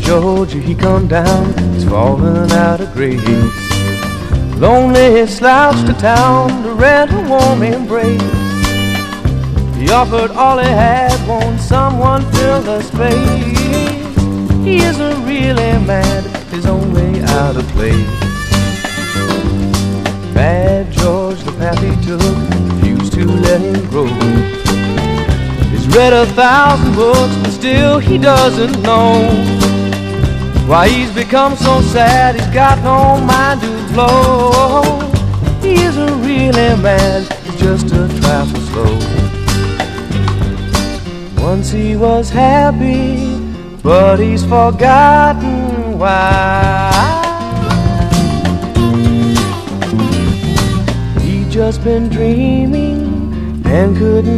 Georgia, he come down, he's falling out of grace. Lonely, he slouched to town to rent a warm embrace. He offered all he had, won't someone fill the space? He isn't really mad, he's only out of place. Bad George, the path he took, refused to let him grow. He's read 1,000 books, but still he doesn't know why he's become so sad. He's got no mind to blow. He isn't really mad, he's just a trifle slow. Once he was happy, but he's forgotten why. He'd just been dreaming and couldn't